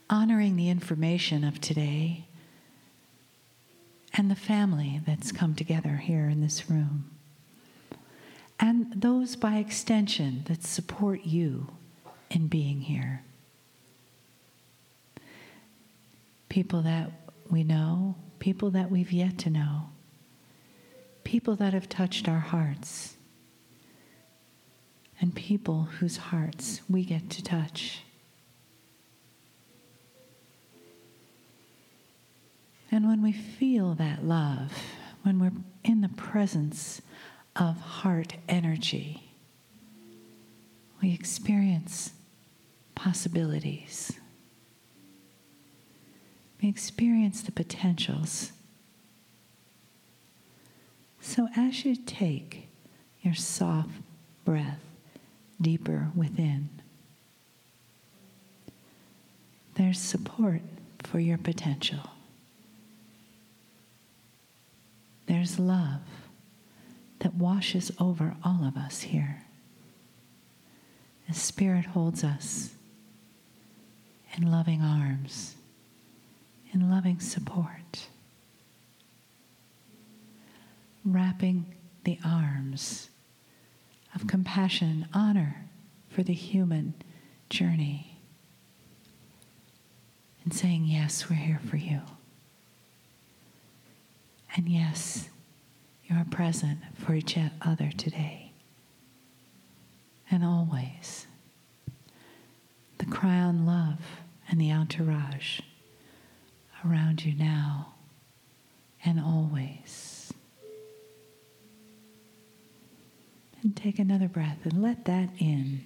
honoring the information of today and the family that's come together here in this room, and those by extension that support you in being here. People that we know, people that we've yet to know, people that have touched our hearts, and people whose hearts we get to touch. And when we feel that love, when we're in the presence of heart energy, we experience possibilities. We experience the potentials. So as you take your soft breath deeper within, there's support for your potential. There's love that washes over all of us here. The Spirit holds us in loving arms, in loving support, wrapping the arms of compassion and honor for the human journey, and saying, yes, we're here for you. And yes, you are present for each other today and always. The Cryon love and the entourage around you now and always. And take another breath and let that in.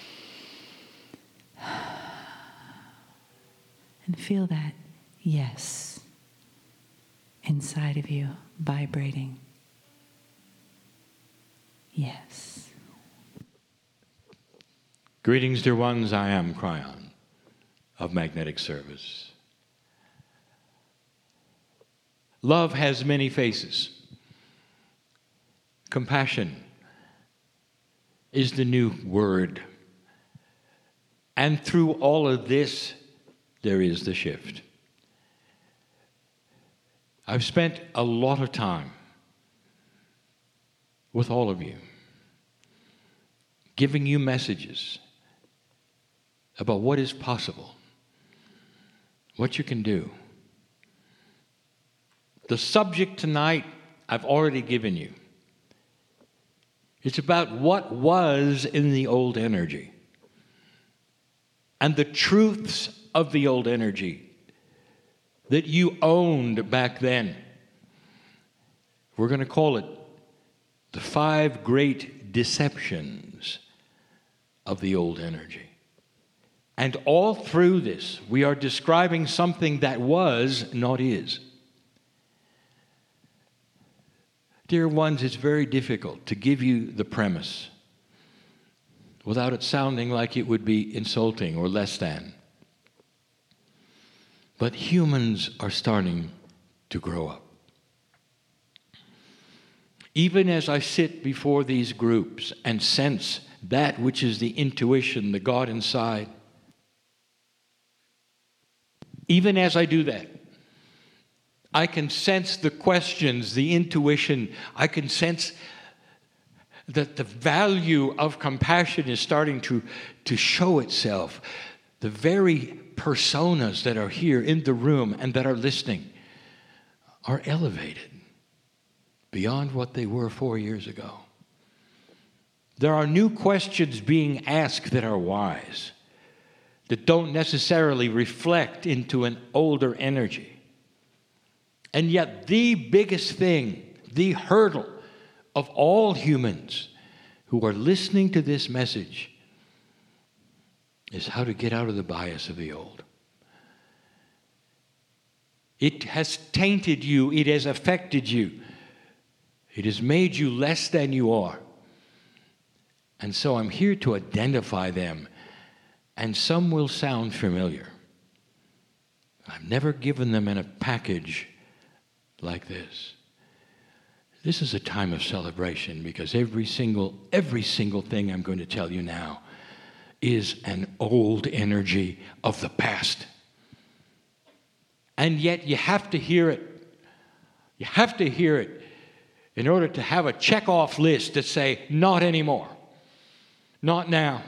And feel that yes inside of you vibrating. Yes. Greetings, dear ones. I am Cryon of Magnetic Service. Love has many faces. Compassion is the new word. And through all of this, there is the shift. I've spent a lot of time with all of you, giving you messages about what is possible, what you can do. The subject tonight I've already given you. It's about what was in the old energy and the truths of the old energy that you owned back then. We're going to call it the 5 great deceptions of the old energy. And all through this, we are describing something that was, not is. Dear ones, it's very difficult to give you the premise without it sounding like it would be insulting or less than. But humans are starting to grow up. Even as I sit before these groups and sense that which is the intuition, the God inside, even as I do that, I can sense the questions, the intuition. I can sense that the value of compassion is starting to show itself. The very personas that are here in the room and that are listening are elevated beyond what they were 4 years ago. There are new questions being asked that are wise, that don't necessarily reflect into an older energy. And yet the biggest thing, the hurdle of all humans who are listening to this message is how to get out of the bias of the old. It has tainted you. It has affected you. It has made you less than you are. And so I'm here to identify them. And some will sound familiar. I've never given them in a package like this. This is a time of celebration because every single thing I'm going to tell you now is an old energy of the past. And yet you have to hear it. You have to hear it in order to have a check-off list to say, not anymore. Not now.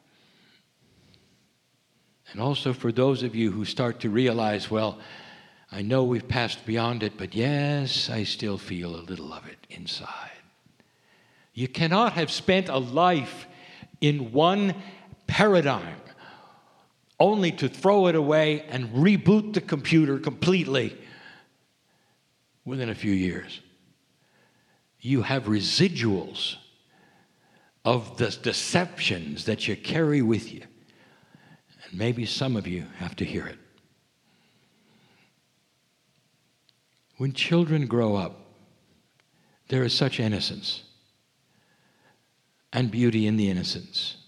And also for those of you who start to realize, well, I know we've passed beyond it, but yes, I still feel a little of it inside. You cannot have spent a life in one paradigm only to throw it away and reboot the computer completely within a few years. You have residuals of the deceptions that you carry with you. And maybe some of you have to hear it. When children grow up, there is such innocence and beauty in the innocence.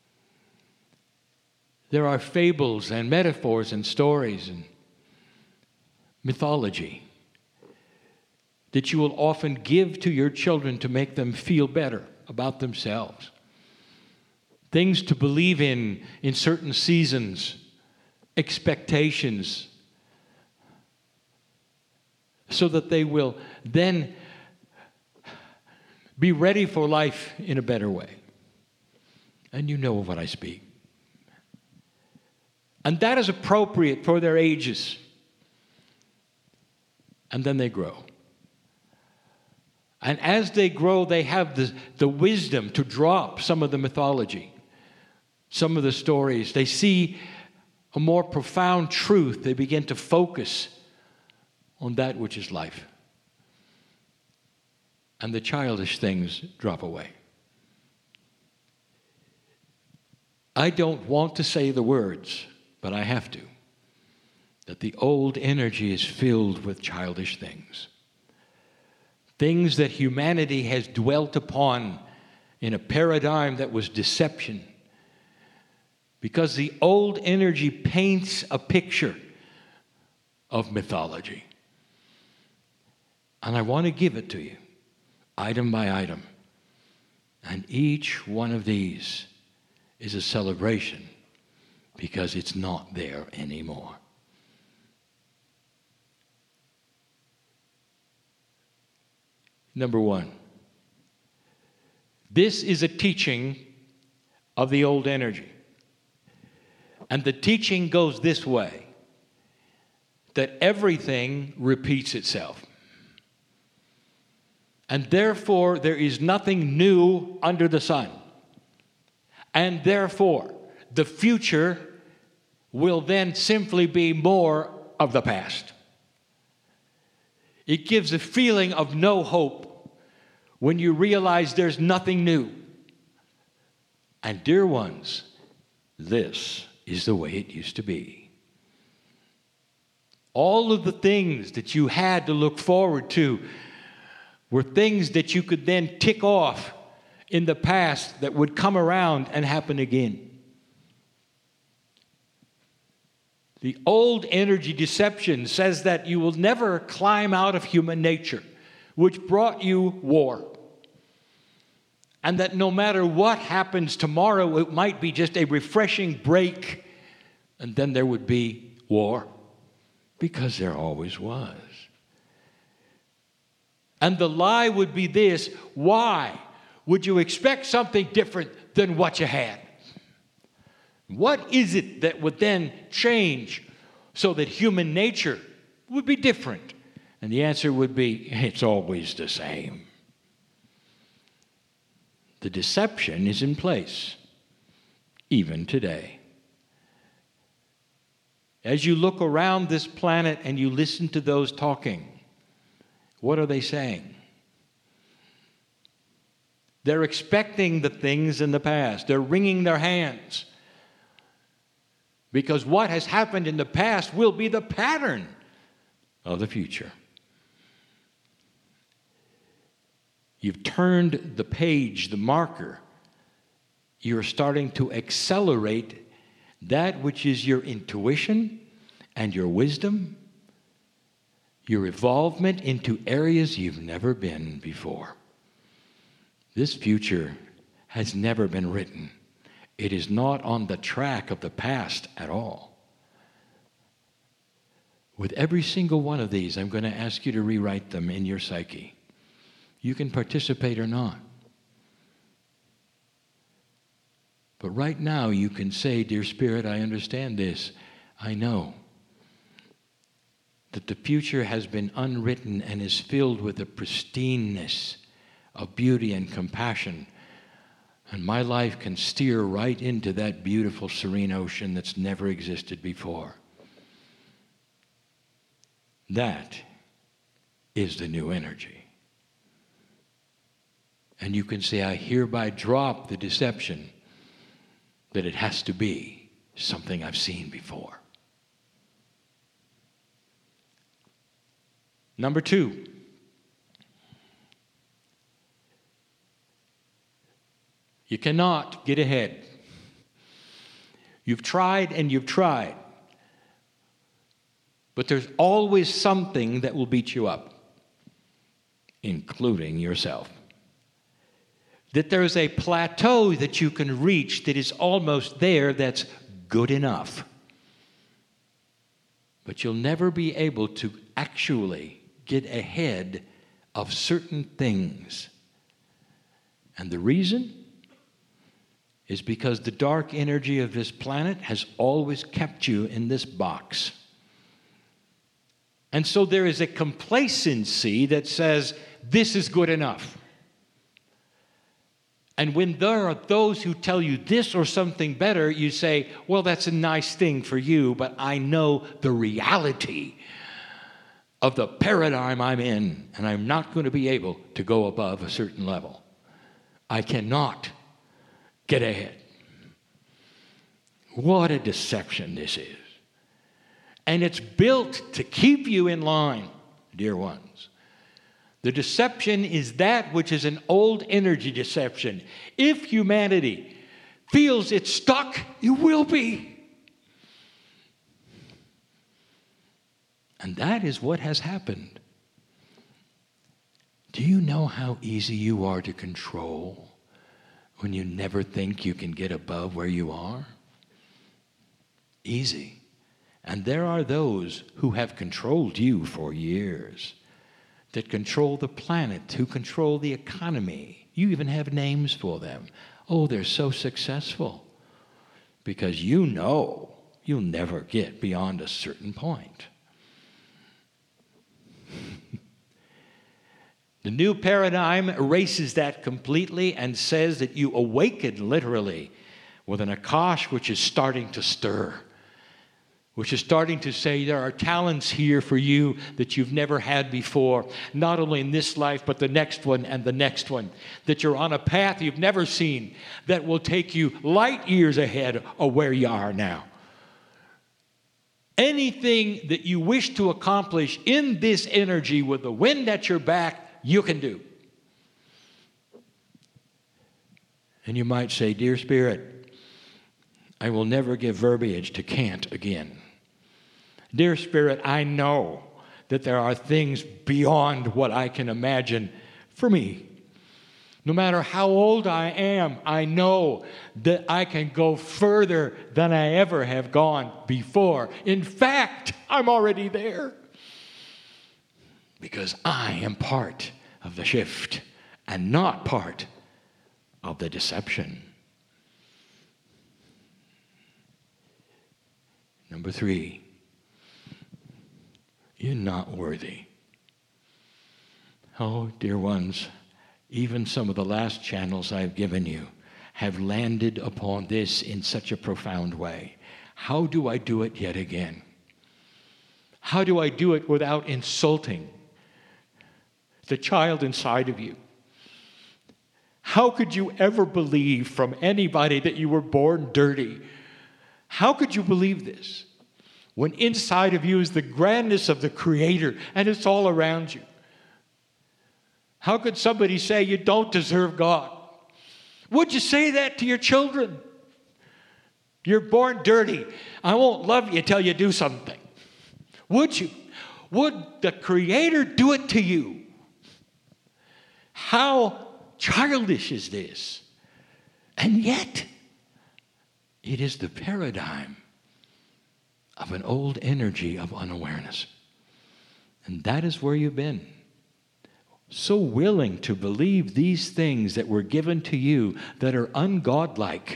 There are fables and metaphors and stories and mythology that you will often give to your children to make them feel better about themselves. Things to believe in certain seasons, expectations, so that they will then be ready for life in a better way. And you know of what I speak. And that is appropriate for their ages. And then they grow. And as they grow, they have the wisdom to drop some of the mythology, some of the stories. They see a more profound truth. They begin to focus on that which is life. And the childish things drop away. I don't want to say the words, but I have to, that the old energy is filled with childish things. Things that humanity has dwelt upon in a paradigm that was deception. Because the old energy paints a picture of mythology. And I want to give it to you, item by item. And each one of these is a celebration because it's not there anymore. Number one, this is a teaching of the old energy. And the teaching goes this way, that everything repeats itself. And therefore, there is nothing new under the sun. And therefore, the future will then simply be more of the past. It gives a feeling of no hope when you realize there's nothing new. And dear ones, this is the way it used to be. All of the things that you had to look forward to were things that you could then tick off in the past that would come around and happen again. The old energy deception says that you will never climb out of human nature, which brought you war. And that no matter what happens tomorrow, it might be just a refreshing break, and then there would be war, because there always was. And the lie would be this: why would you expect something different than what you had? What is it that would then change so that human nature would be different? And the answer would be, it's always the same. The deception is in place, even today. As you look around this planet and you listen to those talking, what are they saying? They're expecting the things in the past. They're wringing their hands. Because what has happened in the past will be the pattern of the future. You've turned the page, the marker. You're starting to accelerate that which is your intuition and your wisdom, your evolvement into areas you've never been before. This future has never been written. It is not on the track of the past at all. With every single one of these, I'm going to ask you to rewrite them in your psyche. You can participate or not. But right now you can say, Dear Spirit, I understand this. I know that the future has been unwritten and is filled with the pristineness of beauty and compassion. And my life can steer right into that beautiful, serene ocean that's never existed before. That is the new energy. And you can say, I hereby drop the deception that it has to be something I've seen before. Number 2. You cannot get ahead. You've tried and you've tried. But there's always something that will beat you up, including yourself. That there's a plateau that you can reach that is almost there that's good enough. But you'll never be able to actually get ahead of certain things. And the reason is because the dark energy of this planet has always kept you in this box. And so there is a complacency that says, this is good enough. And when there are those who tell you this or something better, you say, well, that's a nice thing for you, but I know the reality of the paradigm I'm in, and I'm not going to be able to go above a certain level. I cannot get ahead. What a deception this is. And it's built to keep you in line, dear ones. The deception is that which is an old energy deception. If humanity feels it's stuck, you will be. And that is what has happened. Do you know how easy you are to control when you never think you can get above where you are? Easy. And there are those who have controlled you for years, that control the planet, who control the economy. You even have names for them. Oh, they're so successful. Because you know you'll never get beyond a certain point. The new paradigm erases that completely and says that you awaken literally with an Akash which is starting to stir, which is starting to say there are talents here for you that you've never had before, not only in this life, but the next one and the next one, that you're on a path you've never seen that will take you light years ahead of where you are now. Anything that you wish to accomplish in this energy with the wind at your back, you can do. And you might say, Dear Spirit, I will never give verbiage to can't again. Dear Spirit, I know that there are things beyond what I can imagine for me. No matter how old I am, I know that I can go further than I ever have gone before. In fact, I'm already there. Because I am part of the shift and not part of the deception. Number 3, you're not worthy. Oh, dear ones, even some of the last channels I've given you have landed upon this in such a profound way. How do I do it yet again? How do I do it without insulting the child inside of you? How could you ever believe from anybody that you were born dirty? How could you believe this when inside of you is the grandness of the Creator and it's all around you? How could somebody say you don't deserve God? Would you say that to your children? You're born dirty. I won't love you till you do something. Would you? Would the Creator do it to you? How childish is this? And yet, it is the paradigm of an old energy of unawareness. And that is where you've been. So willing to believe these things that were given to you that are ungodlike.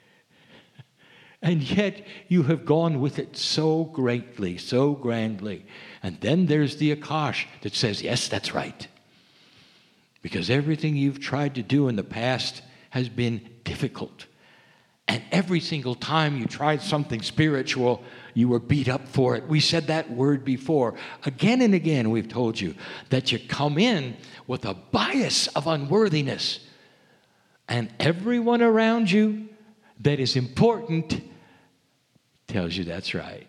And yet you have gone with it so greatly, so grandly. And then there's the Akash that says, yes, that's right. Because everything you've tried to do in the past has been difficult. And every single time you tried something spiritual, you were beat up for it. We said that word before. Again and again we've told you that you come in with a bias of unworthiness. And everyone around you that is important tells you that's right.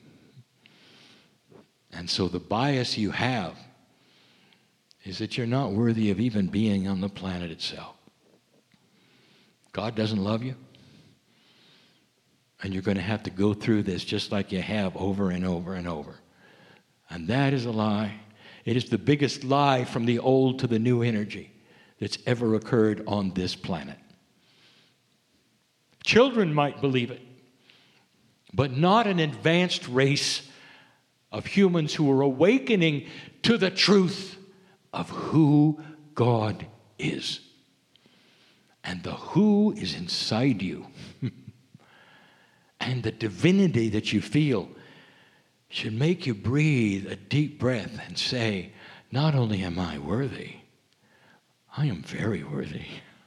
And so the bias you have is that you're not worthy of even being on the planet itself. God doesn't love you. And you're going to have to go through this just like you have over and over and over. And that is a lie. It is the biggest lie from the old to the new energy that's ever occurred on this planet. Children might believe it, but not an advanced race of humans who are awakening to the truth of who God is. And the who is inside you. And the divinity that you feel should make you breathe a deep breath and say, not only am I worthy, I am very worthy.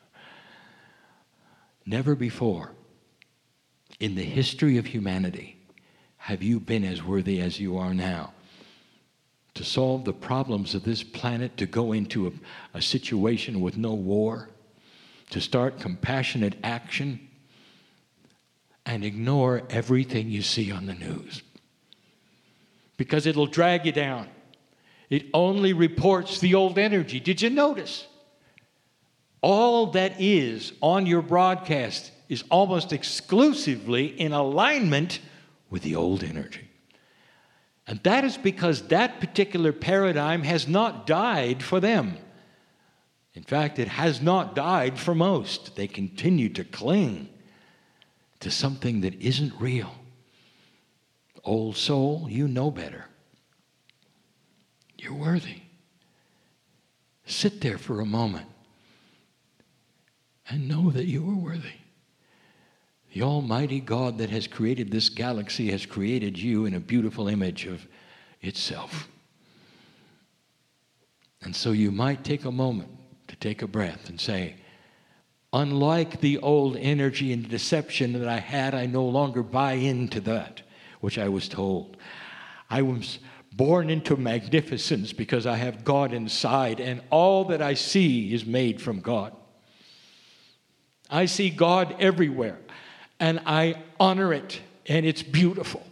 Never before in the history of humanity have you been as worthy as you are now to solve the problems of this planet, to go into a situation with no war, to start compassionate action, and ignore everything you see on the news. Because it'll drag you down. It only reports the old energy. Did you notice? All that is on your broadcast is almost exclusively in alignment with the old energy. And that is because that particular paradigm has not died for them. In fact, it has not died for most. They continue to cling to something that isn't real. Old soul, you know better. You're worthy. Sit there for a moment and know that you are worthy. The Almighty God that has created this galaxy has created you in a beautiful image of itself. And so you might take a moment to take a breath and say, unlike the old energy and deception that I had, I no longer buy into that which I was told. I was born into magnificence because I have God inside, and all that I see is made from God. I see God everywhere, and I honor it, and it's beautiful.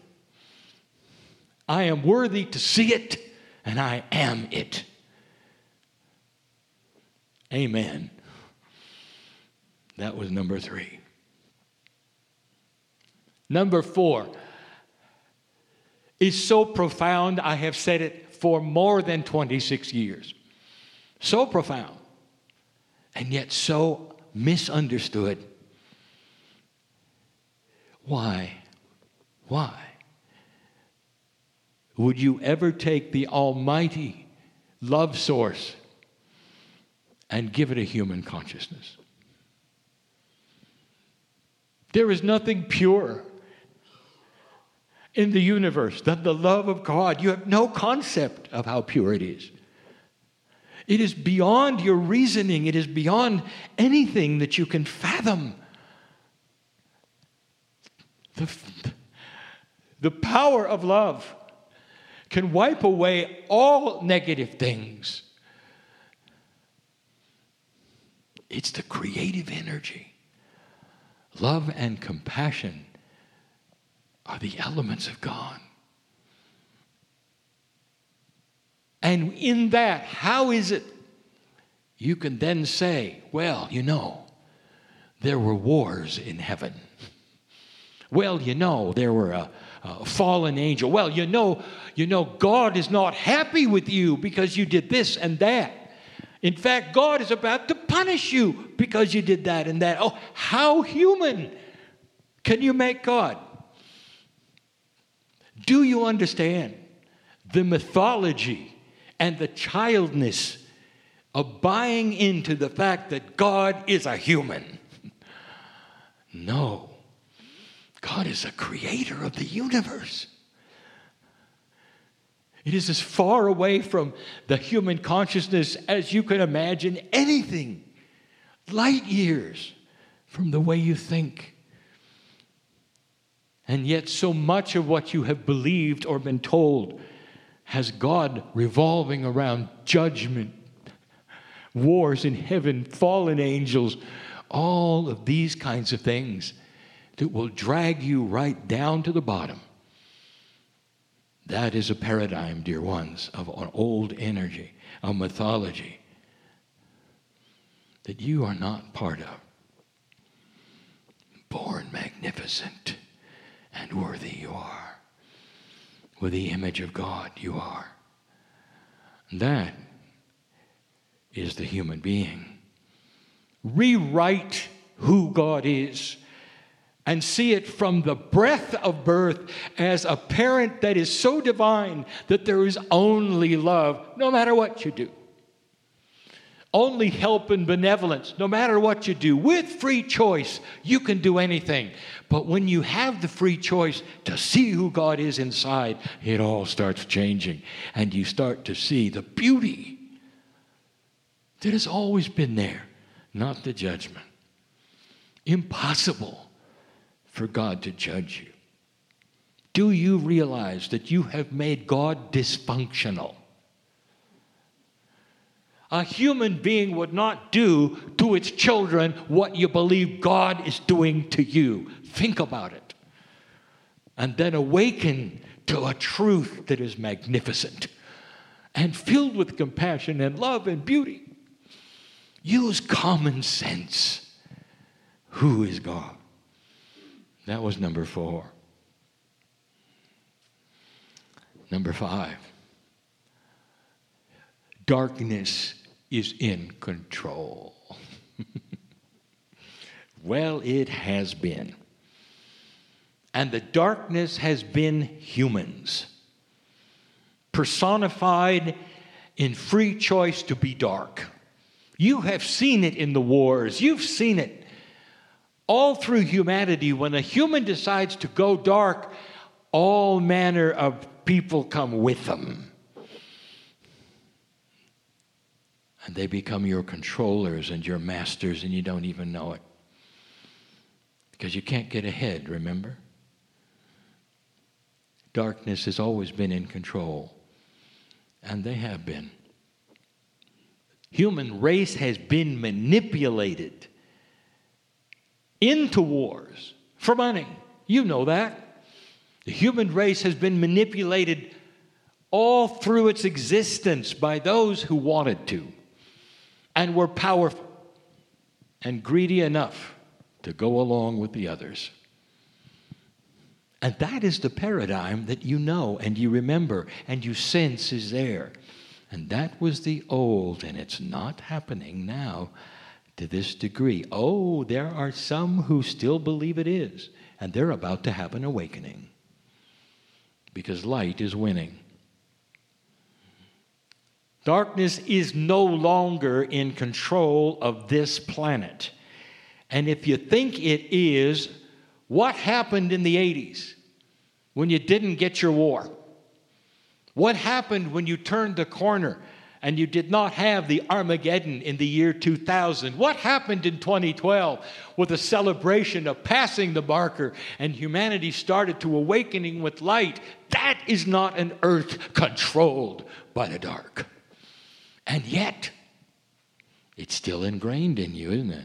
I am worthy to see it, and I am it. Amen. That was number 3. Number 4 is so profound, I have said it for more than 26 years. So profound, and yet so misunderstood. Why? Why would you ever take the almighty love source and give it a human consciousness? There is nothing pure in the universe than the love of God. You have no concept of how pure it is. It is beyond your reasoning. It is beyond anything that you can fathom. The power of love can wipe away all negative things. It's the creative energy. Love and compassion are the elements of God. And in that, how is it you can then say, well, you know, there were wars in heaven. Well, you know, there were a fallen angel. Well, you know, God is not happy with you because you did this and that. In fact, God is about to punish you because you did that and that. Oh, how human can you make God? Do you understand the mythology and the childness of buying into the fact that God is a human? No. God is a creator of the universe. It is as far away from the human consciousness as you can imagine anything. Light years from the way you think. And yet so much of what you have believed or been told has God revolving around judgment, wars in heaven, fallen angels, all of these kinds of things that will drag you right down to the bottom. That is a paradigm, dear ones, of an old energy, a mythology that you are not part of. Born magnificent and worthy you are. With the image of God you are. That is the human being. Rewrite who God is and see it from the breath of birth as a parent that is so divine that there is only love no matter what you do. Only help and benevolence no matter what you do. With free choice, you can do anything. But when you have the free choice to see who God is inside, it all starts changing. And you start to see the beauty that has always been there, not the judgment. Impossible for God to judge you. Do you realize that you have made God dysfunctional? A human being would not do to its children what you believe God is doing to you. Think about it. And then awaken to a truth that is magnificent and filled with compassion and love and beauty. Use common sense. Who is God? That was number 4. Number 5. Darkness is in control. Well, it has been. And the darkness has been humans, personified in free choice to be dark. You have seen it in the wars. You've seen it all through humanity. When a human decides to go dark, all manner of people come with them. And they become your controllers and your masters, and you don't even know it. Because you can't get ahead, remember? Darkness has always been in control. And they have been. Human race has been manipulated into wars for money. You know that. The human race has been manipulated all through its existence by those who wanted to and were powerful and greedy enough to go along with the others. And that is the paradigm that you know and you remember and you sense is there. And that was the old, and it's not happening now to this degree. Oh, there are some who still believe it is, and they're about to have an awakening because light is winning. Darkness is no longer in control of this planet. And if you think it is, what happened in the 80s when you didn't get your war? What happened when you turned the corner and you did not have the Armageddon in the year 2000? What happened in 2012 with the celebration of passing the marker and humanity started to awakening with light? That is not an earth controlled by the dark. And yet, it's still ingrained in you, isn't it?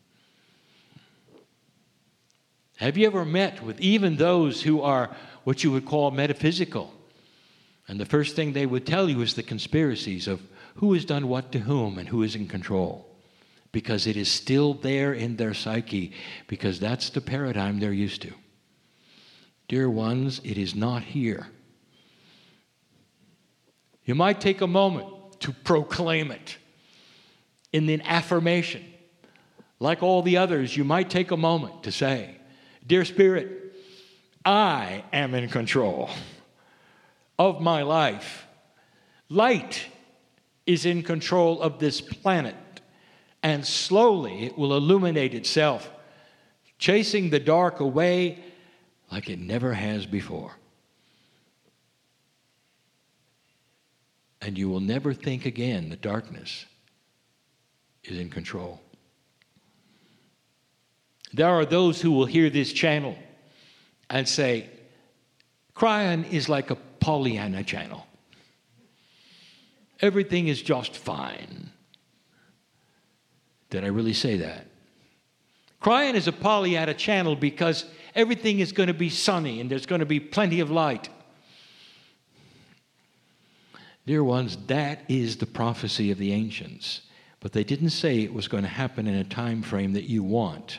Have you ever met with even those who are what you would call metaphysical? And the first thing they would tell you is the conspiracies of who has done what to whom and who is in control. Because it is still there in their psyche, because that's the paradigm they're used to. Dear ones, it is not here. You might take a moment to proclaim it in an affirmation. Like all the others, you might take a moment to say, Dear Spirit, I am in control. of my life. Light is in control of this planet, and slowly it will illuminate itself, chasing the dark away like it never has before. And you will never think again the darkness is in control. There are those who will hear this channel and say, Kryon is like a Pollyanna channel. Everything is just fine. Did I really say that? Kryon is a Pollyanna channel because everything is going to be sunny and there's going to be plenty of light. Dear ones, that is the prophecy of the ancients. But they didn't say it was going to happen in a time frame that you want.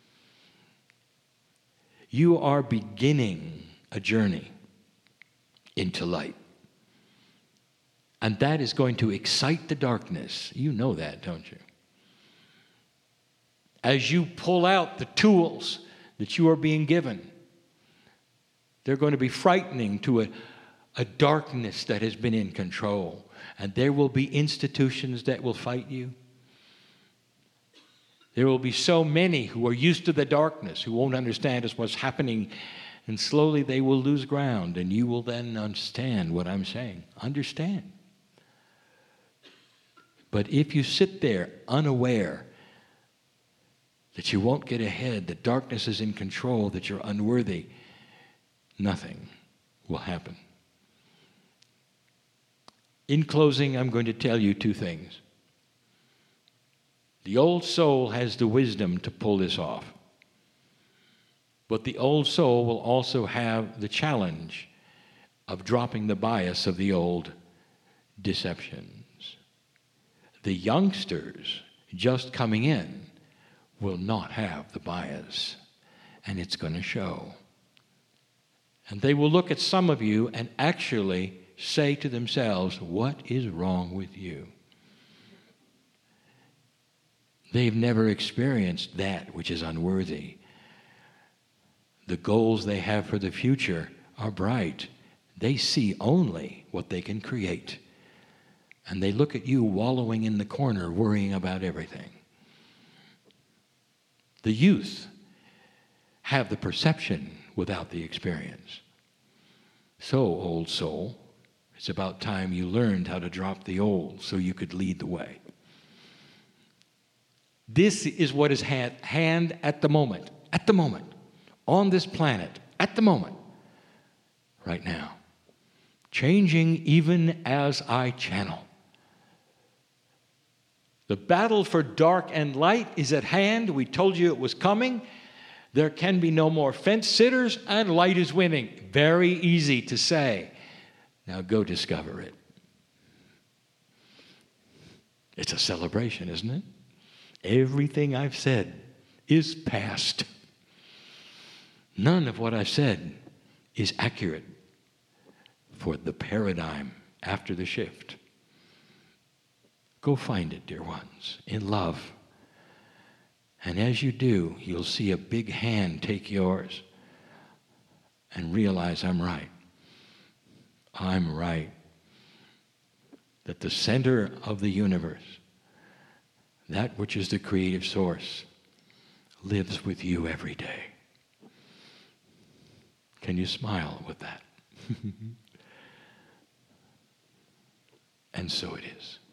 You are beginning a journey into light. And that is going to excite the darkness. You know that, don't you? As you pull out the tools that you are being given, they're going to be frightening to a darkness that has been in control. And there will be institutions that will fight you. There will be so many who are used to the darkness, who won't understand what's happening, and slowly they will lose ground, and you will then understand what I'm saying. Understand. But if you sit there unaware that you won't get ahead, that darkness is in control, that you're unworthy, nothing will happen. In closing, I'm going to tell you two things. The old soul has the wisdom to pull this off. But the old soul will also have the challenge of dropping the bias of the old deceptions. The youngsters just coming in will not have the bias, and it's going to show. And they will look at some of you and actually say to themselves, what is wrong with you? They've never experienced that which is unworthy. The goals they have for the future are bright. They see only what they can create. And they look at you wallowing in the corner, worrying about everything. The youth have the perception without the experience. So, old soul, it's about time you learned how to drop the old so you could lead the way. This is what is at hand at the moment, on this planet, at the moment, right now. Changing even as I channel. The battle for dark and light is at hand. We told you it was coming. There can be no more fence sitters, and light is winning. Very easy to say. Now go discover it. It's a celebration, isn't it? Everything I've said is past. None of what I've said is accurate for the paradigm after the shift. Go find it, dear ones, in love. And as you do, you'll see a big hand take yours and realize I'm right. I'm right. That the center of the universe, that which is the creative source, lives with you every day. Can you smile with that? And so it is.